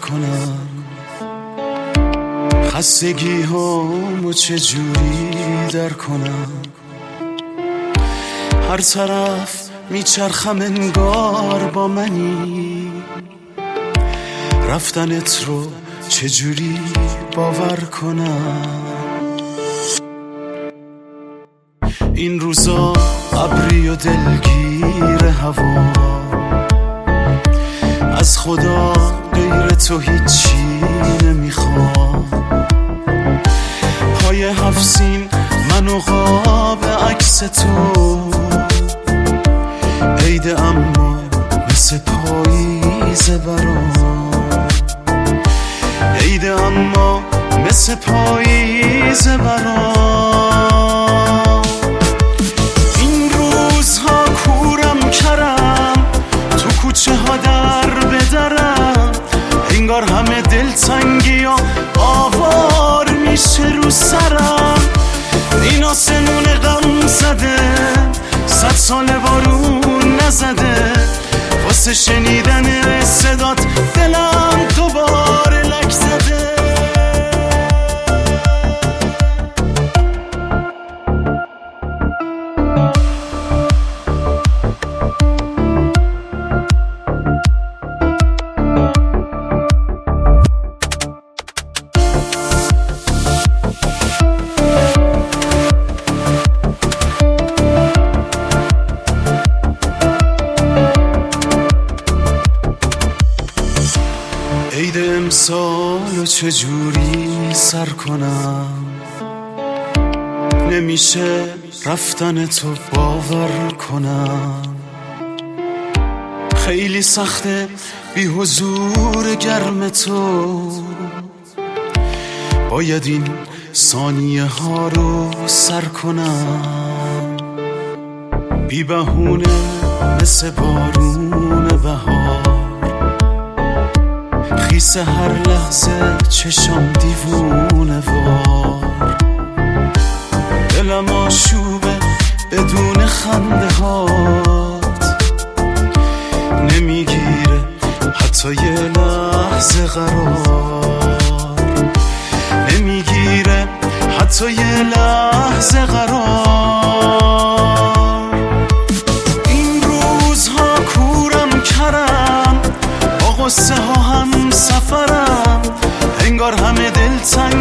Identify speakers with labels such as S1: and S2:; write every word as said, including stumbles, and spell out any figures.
S1: کنم، خستگی همو چجوری در کنم. هر طرف میچرخم انگار با منی، رفتنت رو چجوری باور کنم. این روزا ابری و دلگیر هوا، از خدا غیر تو هیچی نمیخوام. پای هفسین من و قاب عکس تو عیده، اما مثل پاییزه برام. عیده اما مثل پاییزه برام. این روزها کورم کرم، تو کوچه ها در بدرم، انگار همه دلتنگی و آوار میشه رو سرم. این آسمون غم زده، صد سال بارون نزده، واسه شنیدن صدات دلم دوباره لک زده. عید امسالو چجوری سر کنم، نمیشه رفتن تو باور کنم. خیلی سخته بی حضور گرم تو، باید این ثانیه ها رو سر کنم. بی بهونه مثل بارون بهار، خیس هر لحظه چشم دیوونه وار. دلم آشوبه بدون خنده هات، نمیگیره حتی یه لحظه قرار. نمیگیره حتی یه لحظه قرار. این روزها کورم کرم، با غصه ها هم سفرم، انگار همه دلتنگ